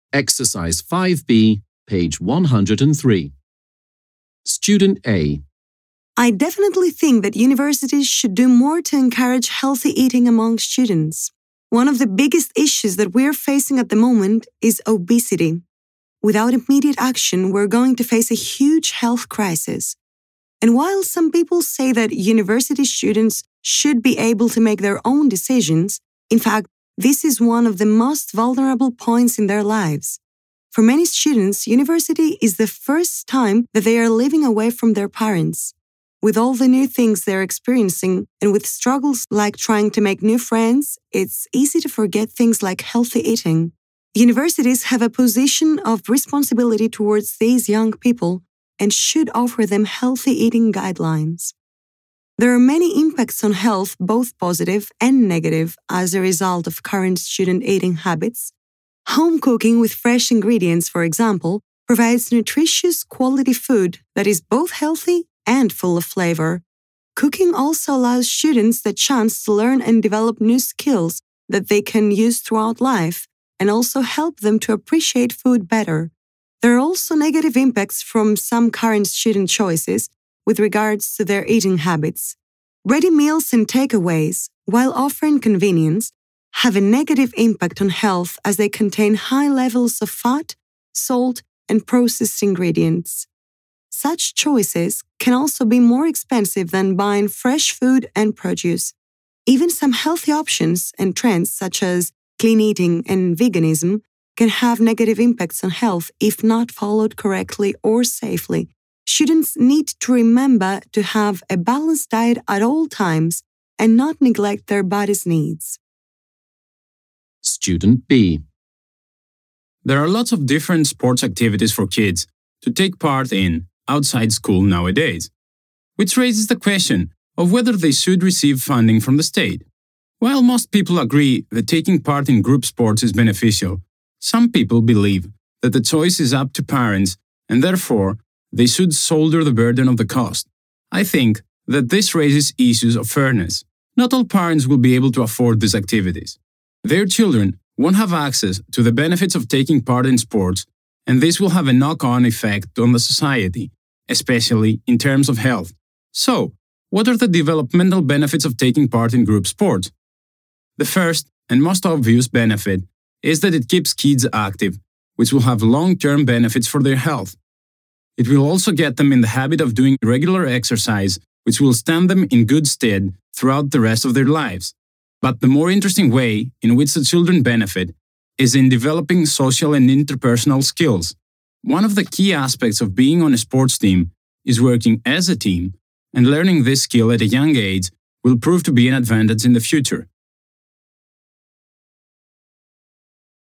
Exercise 5B, page 103. Student A. I definitely think that universities should do more to encourage healthy eating among students. One of the biggest issues that we're facing at the moment is obesity. Without immediate action, we're going to face a huge health crisis. And while some people say that university students should be able to make their own decisions, in fact, this is one of the most vulnerable points in their lives. For many students, university is the first time that they are living away from their parents. With all the new things they're experiencing and with struggles like trying to make new friends, it's easy to forget things like healthy eating. Universities have a position of responsibility towards these young people and should offer them healthy eating guidelines. There are many impacts on health, both positive and negative, as a result of current student eating habits. Home cooking with fresh ingredients, for example, provides nutritious quality food that is both healthy and full of flavor. Cooking also allows students the chance to learn and develop new skills that they can use throughout life and also help them to appreciate food better. There are also negative impacts from some current student choices with regards to their eating habits. Ready meals and takeaways, while offering convenience, have a negative impact on health as they contain high levels of fat, salt, and processed ingredients. Such choices can also be more expensive than buying fresh food and produce. Even some healthy options and trends such as clean eating and veganism can have negative impacts on health if not followed correctly or safely. Students need to remember to have a balanced diet at all times and not neglect their body's needs. Student B. There are lots of different sports activities for kids to take part in outside school nowadays, which raises the question of whether they should receive funding from the state. While most people agree that taking part in group sports is beneficial, some people believe that the choice is up to parents and therefore they should shoulder the burden of the cost. I think that this raises issues of fairness. Not all parents will be able to afford these activities. Their children won't have access to the benefits of taking part in sports, and this will have a knock-on effect on the society, especially in terms of health. So, what are the developmental benefits of taking part in group sports? The first and most obvious benefit is that it keeps kids active, which will have long-term benefits for their health. It will also get them in the habit of doing regular exercise, which will stand them in good stead throughout the rest of their lives. But the more interesting way in which the children benefit is in developing social and interpersonal skills. One of the key aspects of being on a sports team is working as a team, and learning this skill at a young age will prove to be an advantage in the future.